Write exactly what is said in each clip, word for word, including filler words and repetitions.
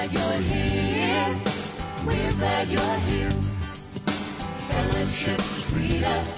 glad you're here. We're glad you're here. Fellowship's freedom,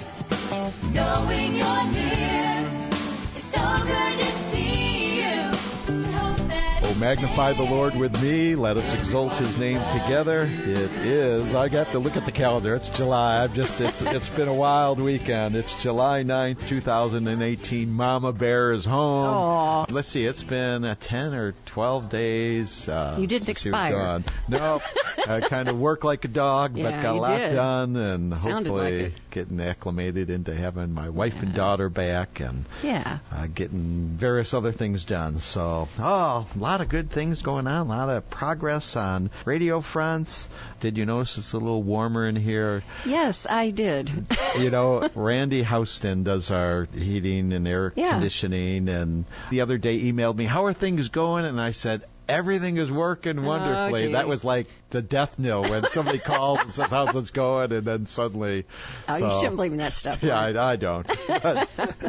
knowing you're near. It's so good to see you. Hope that Oh, magnify the Lord with me. Let us exalt his name together. It is, I got to look at the calendar. It's July. I've just, it's it's been a wild weekend. It's July ninth, two thousand eighteen. Mama Bear is home. Aw. Let's see, it's been uh, ten or twelve days. Uh, You didn't since you've expire. gone. No, I kind of work like a dog, but Yeah, got a you lot did. done, and Sounded like hopefully it. getting acclimated into having my wife and daughter back, and Yeah. uh, getting various other things done. So, oh, a lot of good things going on, a lot of progress on radio fronts. Did you notice it's a little warmer in here? Yes, I did. You know, Randy Houston does our heating and air Yeah. conditioning, and the other day emailed me, how are things going? And I said, everything is working wonderfully. gee. That was like the death knell when somebody calls and says, how's it going? And then suddenly... Oh, so, you shouldn't believe in that stuff. Yeah, Lauren. I, I don't. But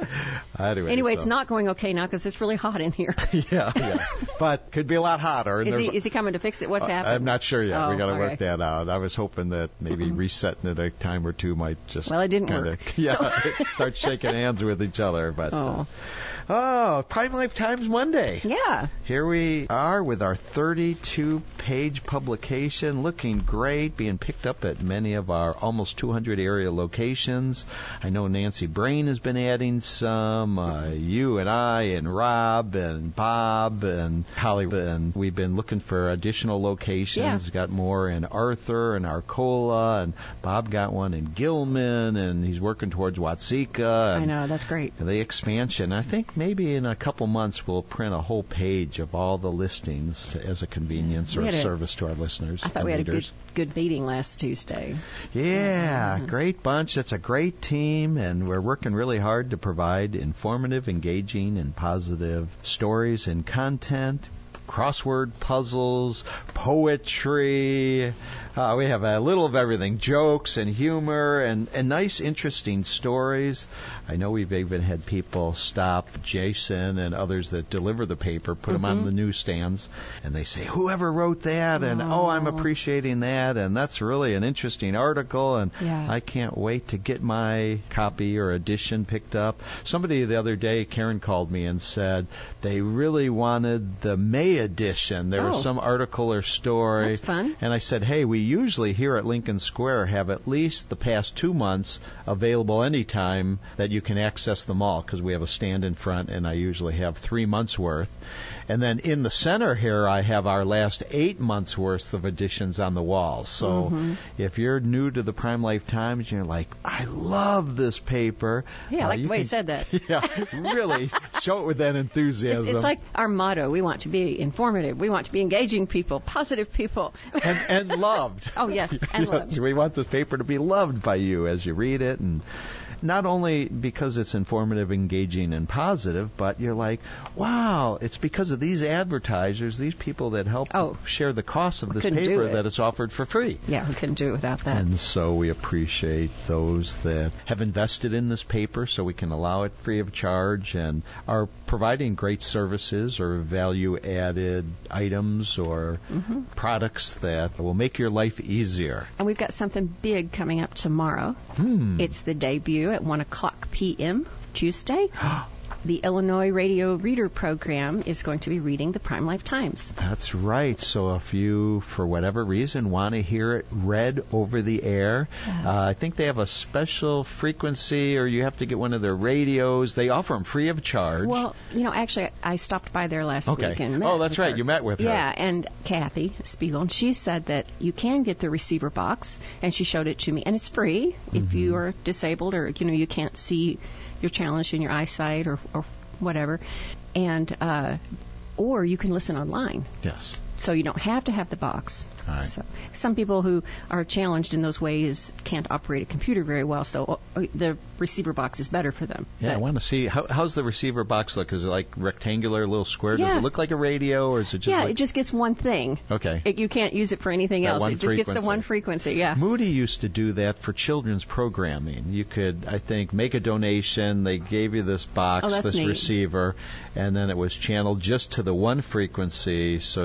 anyway, Anyway, so. it's not going okay now because it's really hot in here. yeah, yeah. But could be a lot hotter. And Is he, there's- is he coming to fix it? What's uh, happening? I'm not sure yet. Oh, we got to work okay. that out. I was hoping that maybe resetting it a time or two might just Well, it didn't kinda, work. Yeah, start shaking hands with each other. But Oh. uh, oh, Prime Life Times Monday. Yeah. Here we are with our thirty-two page publication, looking great, being picked up at many of our almost two hundred area locations. I know Nancy Brain has been adding some, uh, you and I and Rob and Bob and Holly, and we've been looking for additional locations. Yeah. Got more in Arthur and Arcola, and Bob got one in Gilman, and he's working towards Watseka. I And know. That's great. the expansion. I think maybe in a couple months we'll print a whole page of all the listings as a convenience We or had a a- service to our listeners. I thought and we had a good readers. good meeting last Tuesday. Yeah, great bunch. It's a great team, and we're working really hard to provide informative, engaging, and positive stories and content. Crossword puzzles, poetry. Uh, we have a little of everything, jokes and humor and, and nice, interesting stories. I know we've even had people stop Jason and others that deliver the paper, put them on the newsstands, and they say, whoever wrote that? And, oh, I'm appreciating that, and that's really an interesting article, and Yeah. I can't wait to get my copy or edition picked up. Somebody the other day, Karen called me and said they really wanted the May edition. There Oh. was some article or story. That's fun. And I said, hey, we usually here at Lincoln Square have at least the past two months available anytime that you can access them all, because we have a stand in front, and I usually have three months' worth. And then in the center here, I have our last eight months' worth of editions on the walls. So if you're new to the Prime Life Times, and you're like, I love this paper. Yeah, I uh, like you the way you can- said that. Yeah, really show it with that enthusiasm. It's, it's like our motto. We want to be informative. We want to be engaging people, positive people. and, and loved. Oh, yes, and Yes, loved. we want this paper to be loved by you as you read it, and not only because it's informative, engaging, and positive, but you're like, wow, it's because of these advertisers, these people that help Oh. share the cost of this Couldn't do paper, it. that it's offered for free. Yeah, we couldn't do it without that. And so we appreciate those that have invested in this paper so we can allow it free of charge and are providing great services or value-added items or products that will make your life easier. And we've got something big coming up tomorrow. Hmm. It's the debut at one o'clock p.m. Tuesday. The Illinois Radio Reader Program is going to be reading the Prime Life Times. That's right. So if you, for whatever reason, want to hear it read over the air, uh, I think they have a special frequency, or you have to get one of their radios. They offer them free of charge. Well, you know, actually, I stopped by there last Okay. week and met Oh, that's with right. her. You met with her. Yeah, and Kathy Spiegel, and she said that you can get the receiver box, and she showed it to me, and it's free if you are disabled or, you know, you can't see, you're challenged in your eyesight or, or whatever, and uh, or you can listen online. Yes. So you don't have to have the box. Right. So some people who are challenged in those ways can't operate a computer very well, so uh, the receiver box is better for them. Yeah, I But- want to see, how, how's the receiver box look? Is it like rectangular, little square? Does Yeah. it look like a radio, or is it just yeah, like... it just gets one thing. Okay. It, you can't use it for anything That else. one It just gets frequency. the one frequency, yeah. Moody used to do that for children's programming. You could, I think, make a donation. They gave you this box, Oh, that's this neat. receiver, and then it was channeled just to the one frequency, so you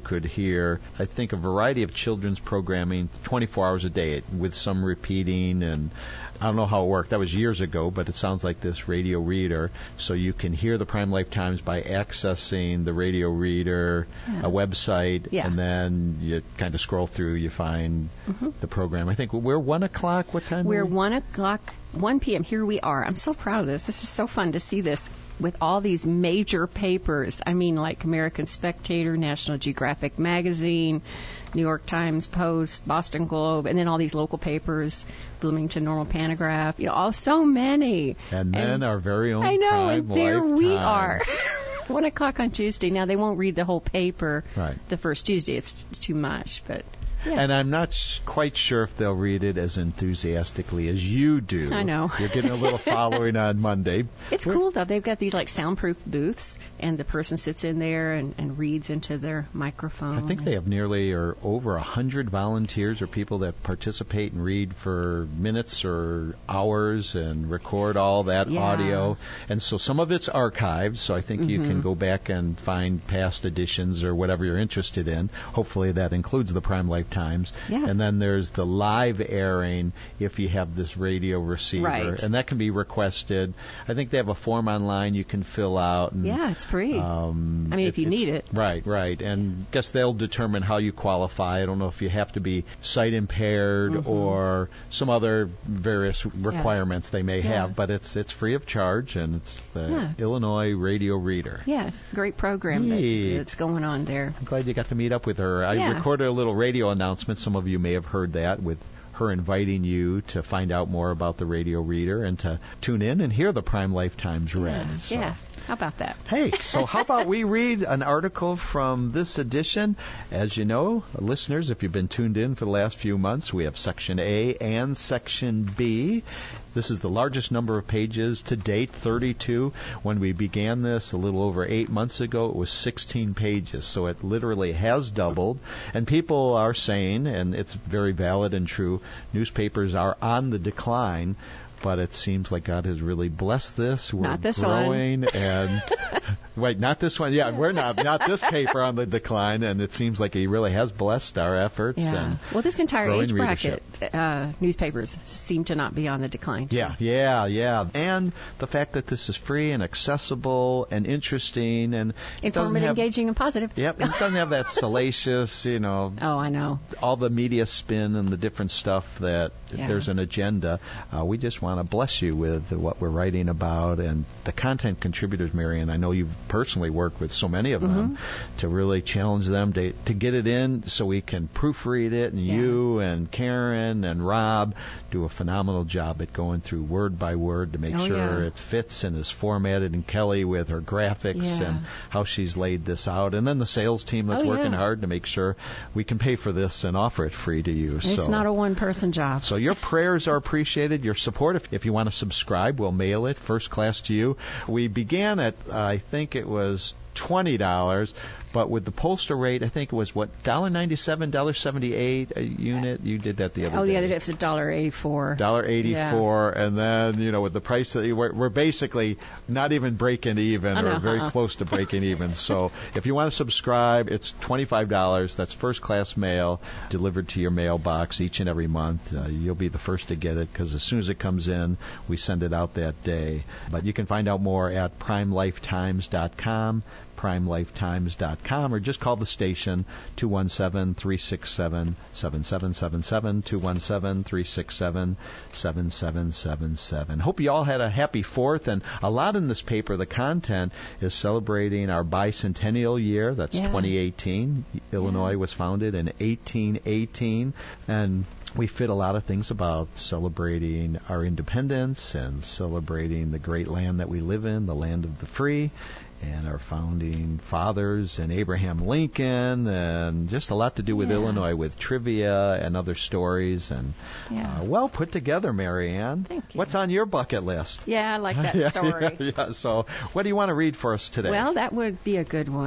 could hear, I think, a variety of children's programming twenty-four hours a day with some repeating, and I don't know how it worked. That was years ago, but it sounds like this radio reader. So you can hear the Prime Life Times by accessing the radio reader, yeah. a website, yeah. and then you kind of scroll through, you find mm-hmm. the program. I think we're one o'clock. What time? We're are we? one o'clock, one p.m. Here we are. I'm so proud of this. This is so fun to see this with all these major papers. I mean, like American Spectator, National Geographic Magazine, New York Times, Post, Boston Globe, and then all these local papers, Bloomington Normal Pantograph, you know, all so many. And then and our very own I know, Prime and there Life we Times. are. One o'clock on Tuesday. Now, they won't read the whole paper right. the first Tuesday. It's t- too much, but... Yeah. And I'm not sh- quite sure if they'll read it as enthusiastically as you do. I know. You're getting a little following on Monday. It's We're, cool, though. They've got these, like, soundproof booths, and the person sits in there and, and reads into their microphone. I think they have nearly or over one hundred volunteers or people that participate and read for minutes or hours and record all that yeah. audio. And so some of it's archived, so I think mm-hmm. you can go back and find past editions or whatever you're interested in. Hopefully that includes the Prime Life Times. Yeah. And then there's the live airing if you have this radio receiver. Right. And that can be requested. I think they have a form online you can fill out. And, yeah, it's free. Um, I mean, it, if you need it. Right, right. And I guess they'll determine how you qualify. I don't know if you have to be sight impaired mm-hmm. or some other various requirements yeah. they may yeah. have, but it's it's free of charge, and it's the yeah. Illinois Radio Reader. Yeah, it's a great program that, that's going on there. I'm glad you got to meet up with her. I yeah. recorded a little radio announcement. Some of you may have heard that with her inviting you to find out more about the Radio Reader and to tune in and hear the Prime Life Times read. Yeah, So. yeah. How about that? Hey, so how about we read an article from this edition? As you know, listeners, if you've been tuned in for the last few months, we have Section A and Section B. This is the largest number of pages to date, thirty-two. When we began this a little over eight months ago, it was sixteen pages. So it literally has doubled. And people are saying, and it's very valid and true, newspapers are on the decline. But it seems like God has really blessed this. We're not this growing one. and wait, not this one. Yeah, we're not not this paper on the decline, and it seems like He really has blessed our efforts. Yeah. And well, this entire growing age bracket, readership. uh, newspapers seem to not be on the decline. Too. Yeah, yeah, yeah. And the fact that this is free and accessible and interesting and it doesn't informative, have, engaging, and positive. Yep, it doesn't have that salacious, you know. Oh, I know. All the media spin and the different stuff that yeah. there's an agenda. Uh, we just want to bless you with what we're writing about and the content contributors, Marion. I know you've personally worked with so many of them mm-hmm. to really challenge them to to get it in so we can proofread it. And yeah. you and Karen and Rob do a phenomenal job at going through word by word to make oh, sure yeah. it fits and is formatted. And Kelly with her graphics yeah. and how she's laid this out. And then the sales team that's oh, working yeah. hard to make sure we can pay for this and offer it free to you. It's so. not a one-person job. So your prayers are appreciated. Your support, if, if you want to subscribe, we'll mail it first class to you. We began at, uh, I think it was twenty dollars, but with the postal rate, I think it was, what, one dollar ninety-seven, one dollar seventy-eight a unit? You did that the other oh, day. the other day it was one dollar eighty-four. one dollar eighty-four, yeah. and then, you know, with the price, that you, we're, we're basically not even breaking even or very uh-huh. close to breaking even. So if you want to subscribe, it's twenty-five dollars. That's first-class mail delivered to your mailbox each and every month. Uh, you'll be the first to get it because as soon as it comes in, we send it out that day. But you can find out more at prime life times dot com. prime life times dot com, or just call the station two one seven, three six seven, seven seven seven seven, two one seven, three six seven, seven seven seven seven. Hope you all had a happy fourth, and a lot in this paper. The content is celebrating our bicentennial year. That's yeah. twenty eighteen. Illinois yeah. was founded in eighteen eighteen, and we fit a lot of things about celebrating our independence and celebrating the great land that we live in, the land of the free, and our founding fathers and Abraham Lincoln, and just a lot to do with yeah. Illinois, with trivia and other stories. And yeah. uh, well put together, Marianne. Thank you. What's on your bucket list? Yeah, I like that yeah, story. Yeah, yeah. So what do you want to read for us today? Well, that would be a good one.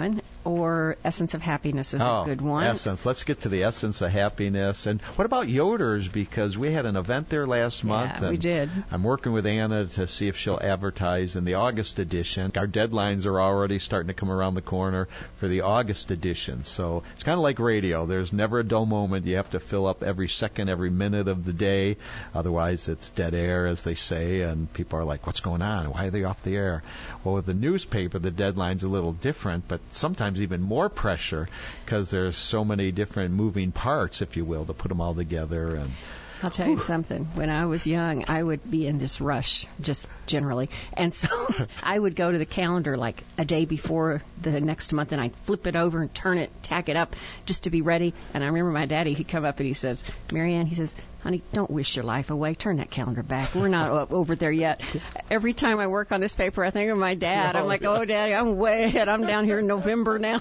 or Essence of Happiness is oh, a good one. Essence. Let's get to the Essence of Happiness. And what about Yoder's? Because we had an event there last month. Yeah, and we did. I'm working with Anna to see if she'll advertise in the August edition. Our deadlines are already starting to come around the corner for the August edition. So it's kind of like radio. There's never a dull moment. You have to fill up every second, every minute of the day. Otherwise, it's dead air, as they say, and people are like, what's going on? Why are they off the air? Well, with the newspaper, the deadline's a little different, but sometimes even more pressure because there's so many different moving parts, if you will, to put them all together. And I'll tell you something. When I was young, I would be in this rush, just generally. And so I would go to the calendar like a day before the next month, and I'd flip it over and turn it, tack it up, just to be ready. And I remember my daddy, he'd come up and he says, Marianne, he says, honey, don't wish your life away. Turn that calendar back. We're not up over there yet. Every time I work on this paper, I think of my dad. I'm like, oh, Daddy, I'm way ahead. I'm down here in November now.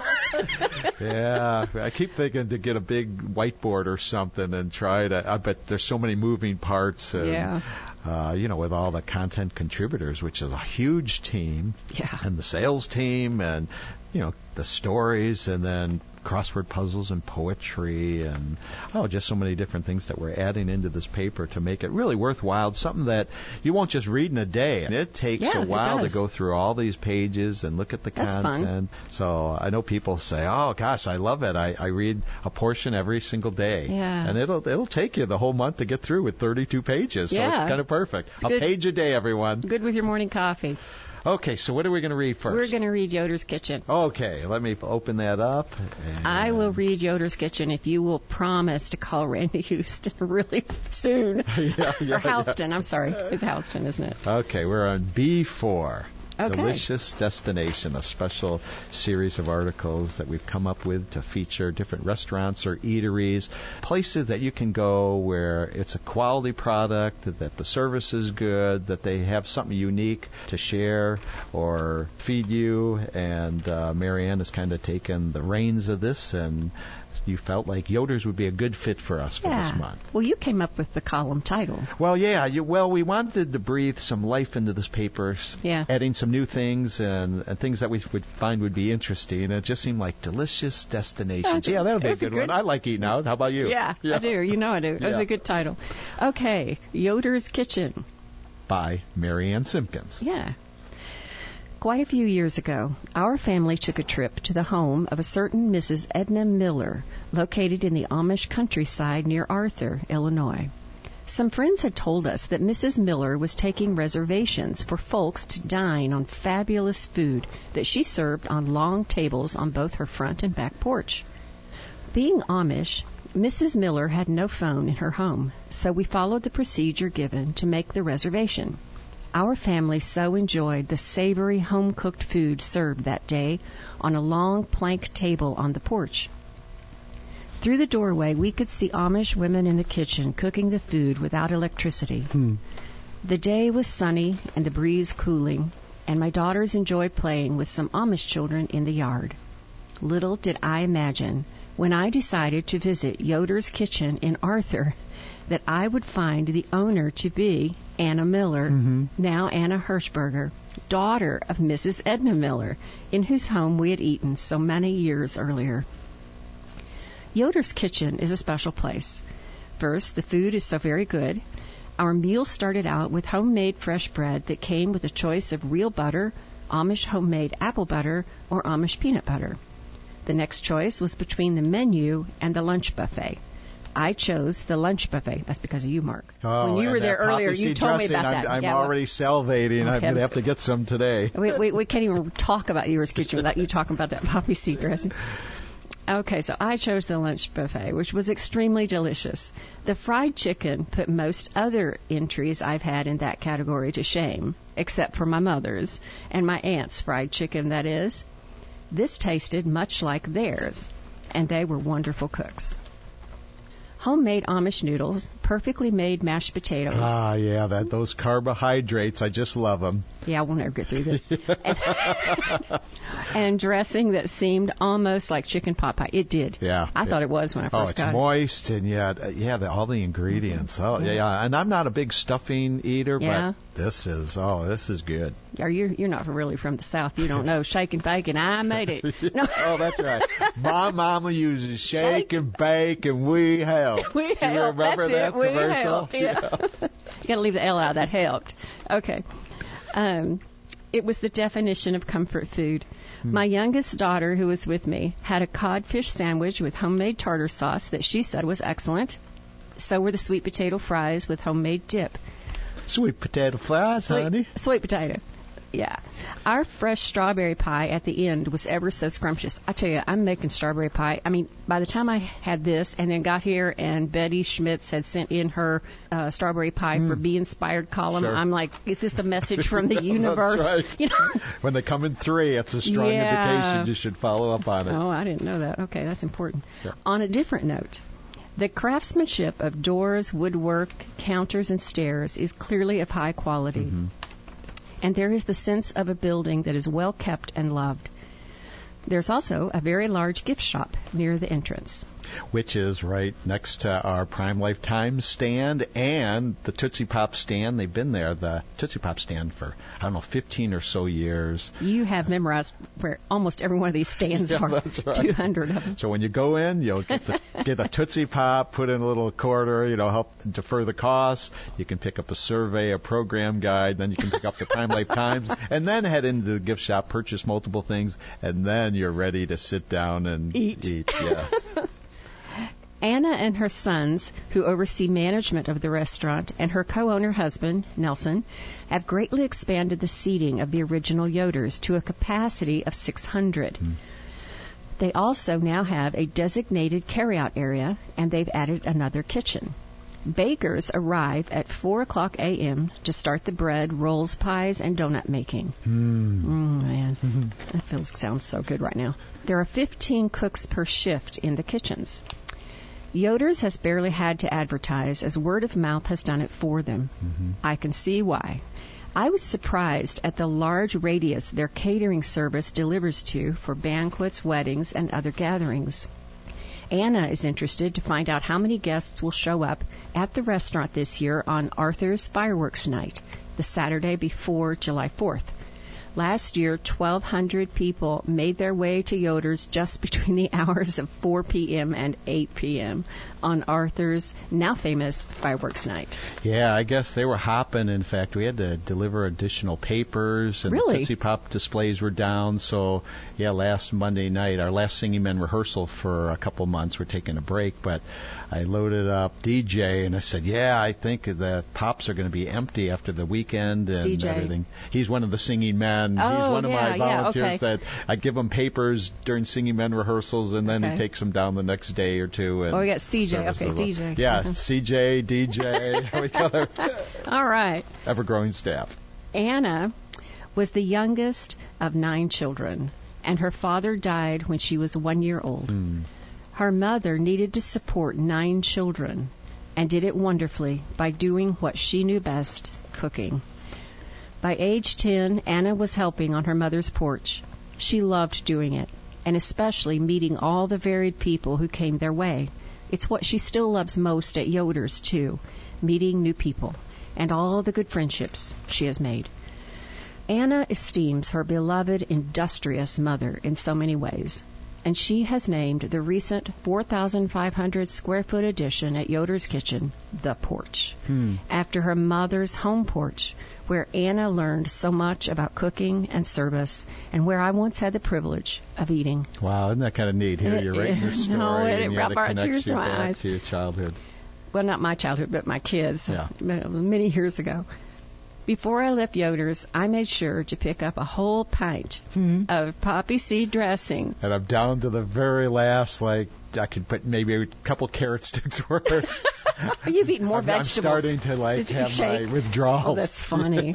Yeah, I keep thinking to get a big whiteboard or something and try to. I bet there's so many moving parts. And, yeah. Uh, you know, with all the content contributors, which is a huge team. Yeah. And the sales team and, you know, the stories and then crossword puzzles and poetry and, oh, just so many different things that we're adding into this paper to make it really worthwhile. Something that you won't just read in a day. It takes yeah, a while to does. go through all these pages and look at the That's content. Fun. So I know people say, oh, gosh, I love it. I, I read a portion every single day. Yeah. And it'll it'll take you the whole month to get through with thirty-two pages. So Yeah. it's kind of perfect. It's a good. page a day, everyone. Good with your morning coffee. Okay, so what are we going to read first? We're going to read Yoder's Kitchen. Okay, let me open that up. And I will read Yoder's Kitchen if you will promise to call Randy Houston really soon. yeah, yeah, or Houston, yeah. I'm sorry. It's Houston, isn't it? Okay, we're on B four. Okay. Delicious Destination, a special series of articles that we've come up with to feature different restaurants or eateries, places that you can go where it's a quality product, that the service is good, that they have something unique to share or feed you. And uh, Marianne has kind of taken the reins of this, and you felt like Yoder's would be a good fit for us for yeah. this month. Well, you came up with the column title. Well, yeah. You, well, we wanted to breathe some life into this paper, s- Yeah. adding some new things and, and things that we would find would be interesting. And it just seemed like Delicious Destinations. Oh, Yeah, that'll be a that's a good, good- one. I like eating out. How about you? Yeah, I do. You know I do. It was Yeah. a good title. Okay, Yoder's Kitchen. By Marianne Simpkins. Yeah. Quite a few years ago, our family took a trip to the home of a certain Missus Edna Miller, located in the Amish countryside near Arthur, Illinois. Some friends had told us that Missus Miller was taking reservations for folks to dine on fabulous food that she served on long tables on both her front and back porch. Being Amish, Missus Miller had no phone in her home, so we followed the procedure given to make the reservation. Our family so enjoyed the savory home-cooked food served that day on a long plank table on the porch. Through the doorway, we could see Amish women in the kitchen cooking the food without electricity. Hmm. The day was sunny and the breeze cooling, and my daughters enjoyed playing with some Amish children in the yard. Little did I imagine, when I decided to visit Yoder's Kitchen in Arthur, that I would find the owner to be Anna Miller, Mm-hmm. now Anna Hirschberger, daughter of Missus Edna Miller, in whose home we had eaten so many years earlier. Yoder's Kitchen is a special place. First, the food is so very good. Our meal started out with homemade fresh bread that came with a choice of real butter, Amish homemade apple butter, or Amish peanut butter. The next choice was between the menu and the lunch buffet. I chose the lunch buffet. That's because of you, Mark. Oh, when you and were that there earlier, poppy you seed told me dressing, about I'm, that. I'm Yeah, well- already salivating. I'm Okay. going to have to get some today. we, we, we can't even talk about Yoder's Kitchen without you talking about that poppy seed dressing. Okay, so I chose the lunch buffet, which was extremely delicious. The fried chicken put most other entries I've had in that category to shame, except for my mother's, and my aunt's fried chicken, that is. This tasted much like theirs, and they were wonderful cooks. homemade Amish noodles, perfectly made mashed potatoes. Ah, yeah, that those carbohydrates, I just love them. Yeah, we'll never get through this. and, and dressing that seemed almost like chicken pot pie. It did. Yeah. I it, thought it was when I oh, first it's got moist, and yet, uh, yeah, the, all the ingredients. Oh, yeah, yeah, and I'm not a big stuffing eater, Yeah. but this is, oh, this is good. it. Or you're, you're not really from the South. You don't know shake and bake, and I made it. No. Oh, that's right. My mama uses shake and bake, and we help. We Do you helped. remember That's that it. We commercial? helped. Yeah. You got to leave the L out. That helped. Okay. Um, it was the definition of comfort food. Hmm. My youngest daughter, who was with me, had a codfish sandwich with homemade tartar sauce that she said was excellent. So were the sweet potato fries with homemade dip. Sweet potato fries, Sweet, honey. sweet potato. Yeah. Our fresh strawberry pie at the end was ever so scrumptious. I tell you, I'm making strawberry pie. I mean, by the time I had this and then got here and Betty Schmitz had sent in her uh, strawberry pie Mm. for Be Inspired column, Sure. I'm like, is this a message from the That's universe? right. You know? When they come in three, it's a strong Yeah. indication you should follow up on it. Oh, I didn't know that. Okay, that's important. Yeah. On a different note, the craftsmanship of doors, woodwork, counters, and stairs is clearly of high quality. Mm-hmm. And there is the sense of a building that is well kept and loved. There's also a very large gift shop near the entrance. Which is right next to our Prime Life Times stand and the Tootsie Pop stand. They've been there, the Tootsie Pop stand, for, I don't know, fifteen or so years. You have memorized where almost every one of these stands Yeah, are. that's right. two hundred of them. So when you go in, you'll get the, get a Tootsie Pop, put in a little quarter, you know, help defer the costs. You can pick up a survey, a program guide, then you can pick up the Prime Life Times, and then head into the gift shop, purchase multiple things, and then you're ready to sit down and Eat. eat yeah. Anna and her sons, who oversee management of the restaurant, and her co-owner husband, Nelson, have greatly expanded the seating of the original Yoders to a capacity of six hundred. Mm. They also now have a designated carryout area, and they've added another kitchen. Bakers arrive at four o'clock a.m. to start the bread, rolls, pies, and donut making. Mm. Mm, man, that feels sounds so good right now. There are fifteen cooks per shift in the kitchens. Yoder's has barely had to advertise, as word of mouth has done it for them. Mm-hmm. I can see why. I was surprised at the large radius their catering service delivers to for banquets, weddings, and other gatherings. Anna is interested to find out how many guests will show up at the restaurant this year on Arthur's Fireworks Night, the Saturday before July fourth. Last year, twelve hundred people made their way to Yoder's just between the hours of four p.m. and eight p.m. on Arthur's now famous Fireworks Night. Yeah, I guess they were hopping. In fact, we had to deliver additional papers, and Really? the Tootsie Pop displays were down. So, yeah, last Monday night, our last Singing Men rehearsal for a couple months, we're taking a break, but I loaded up D J, and I said, yeah, I think the Pops are going to be empty after the weekend and D J. everything. He's one of the Singing Men. He's Oh, one of yeah, my yeah, volunteers okay. that I give him papers during Singing Men rehearsals, and then Okay. he takes them down the next day or two. And Oh, we got C J. service Okay, them. D J. Yeah, Mhm. C J, D J. We tell her All right. ever-growing staff. Anna was the youngest of nine children, and her father died when she was one year old. Mm. Her mother needed to support nine children and did it wonderfully by doing what she knew best, cooking. By age ten, Anna was helping on her mother's porch. She loved doing it, and especially meeting all the varied people who came their way. It's what she still loves most at Yoder's, too, meeting new people and all the good friendships she has made. Anna esteems her beloved, industrious mother in so many ways, and she has named the recent four thousand five hundred square foot addition at Yoder's Kitchen the Porch, Hmm. after her mother's home porch, where Anna learned so much about cooking and service, and where I once had the privilege of eating. Wow, isn't that kind of neat? Here It- you're writing this it- story, no, it and you brought had a back connection tears to my back eyes. to your childhood. Well, not my childhood, but my kids, Yeah. many years ago. Before I left Yoder's, I made sure to pick up a whole pint of poppy seed dressing. And I'm down to the very last, like, I could put maybe a couple carrot sticks worth. You've eaten more I'm, I'm vegetables. starting to, like, Did you have shake? my withdrawals. Oh, that's funny.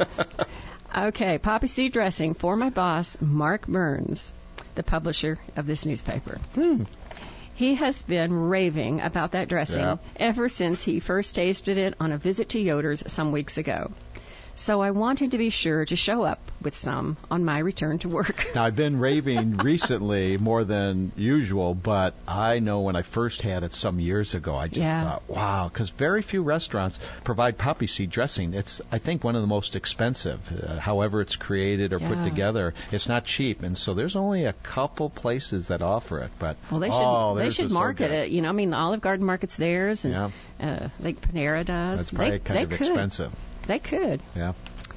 Okay, poppy seed dressing for my boss, Mark Burns, the publisher of this newspaper. Hmm. He has been raving about that dressing Yeah. ever since he first tasted it on a visit to Yoder's some weeks ago. So I wanted to be sure to show up with some on my return to work. Now, I've been raving recently more than usual, but I know when I first had it some years ago, I just Yeah. thought, wow, because very few restaurants provide poppy seed dressing. It's, I think, one of the most expensive. Uh, however it's created or put Yeah. together, it's not cheap, and so there's only a couple places that offer it. But Well, they should oh, they theirs should is so market good. it. You know, I mean, Olive Garden markets theirs, and Yeah. uh, like Panera does. That's probably they, kind they of could. expensive. They could. Yeah.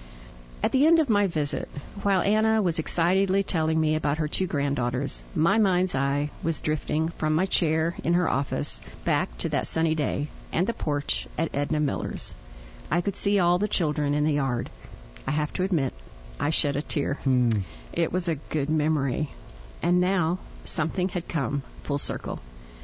At the end of my visit, while Anna was excitedly telling me about her two granddaughters, my mind's eye was drifting from my chair in her office back to that sunny day and the porch at Edna Miller's. I could see all the children in the yard. I have to admit, I shed a tear. Hmm. It was a good memory. And now, something had come full circle.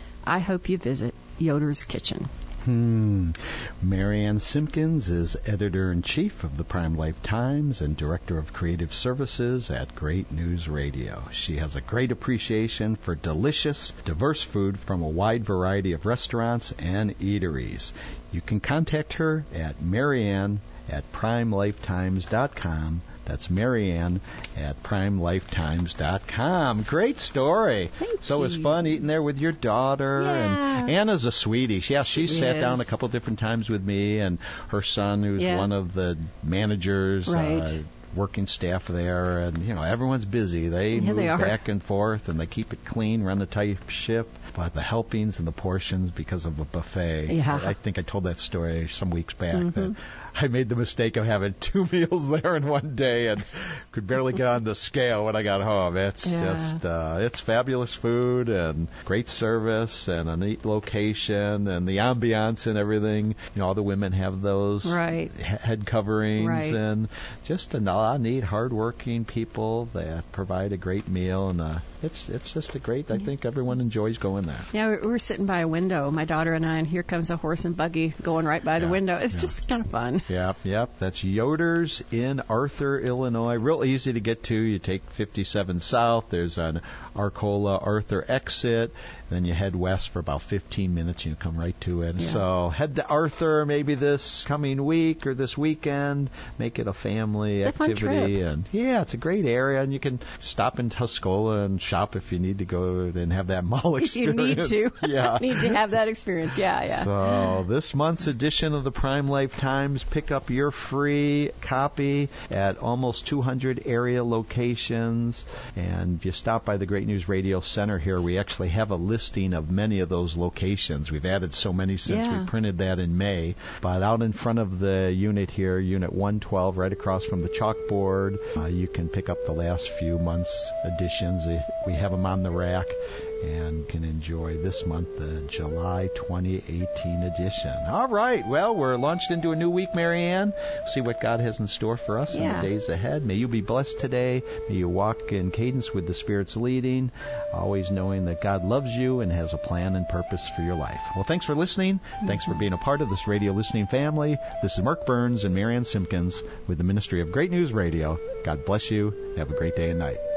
I hope you visit Yoder's Kitchen. Hmm. Marianne Simpkins is editor-in-chief of the Prime Life Times and director of creative services at Great News Radio. She has a great appreciation for delicious, diverse food from a wide variety of restaurants and eateries. You can contact her at Marianne at prime life times dot com. That's Marianne at prime life times dot com. Great story. Thank so it was you. fun eating there with your daughter. Yeah. And Anna's a sweetie. She, yeah, she, She sat is. down a couple different times with me and her son, who's Yeah. one of the managers, Right. uh, working staff there. And, you know, everyone's busy. They Yeah, move they are. back and forth, and they keep it clean, run a tight ship. But the helpings and the portions because of the buffet. Yeah. I, I think I told that story some weeks back. Mhm. That I made the mistake of having two meals there in one day and could barely get on the scale when I got home. It's Yeah. just, uh, it's fabulous food and great service and a neat location and the ambiance and everything. You know, all the women have those Right. he- head coverings Right. and just a lot of neat, hardworking people that provide a great meal. And uh, it's it's just a great, I think everyone enjoys going there. Yeah, we we were sitting by a window, my daughter and I, and here comes a horse and buggy going right by the Yeah, window. It's yeah. just kind of fun. Yep, yep. That's Yoder's in Arthur, Illinois. Real easy to get to. You take fifty-seven South. There's an Arcola Arthur exit. Then you head west for about fifteen minutes and you come right to it. Yeah. So head to Arthur maybe this coming week or this weekend. Make it a family It's a fun activity. trip. And yeah, it's a great area. And you can stop in Tuscola and shop if you need to go and have that mall If you experience. need to. Yeah. need to have that experience. Yeah, yeah. So this month's edition of the Prime Life Times, pick up your free copy at almost two hundred area locations. And if you stop by the Great News Radio Center here, we actually have a listing of many of those locations. We've added so many since Yeah. we printed that in May. But out in front of the unit here, Unit one twelve, right across from the chalkboard, uh, you can pick up the last few months' editions. We have them on the rack. And can enjoy this month, the July twenty eighteen edition. All right. Well, we're launched into a new week, Marianne. See what God has in store for us in Yeah. the days ahead. May you be blessed today. May you walk in cadence with the Spirit's leading, always knowing that God loves you and has a plan and purpose for your life. Well, thanks for listening. Thanks for being a part of this radio listening family. This is Mark Burns and Marianne Simpkins with the Ministry of Great News Radio. God bless you. Have a great day and night.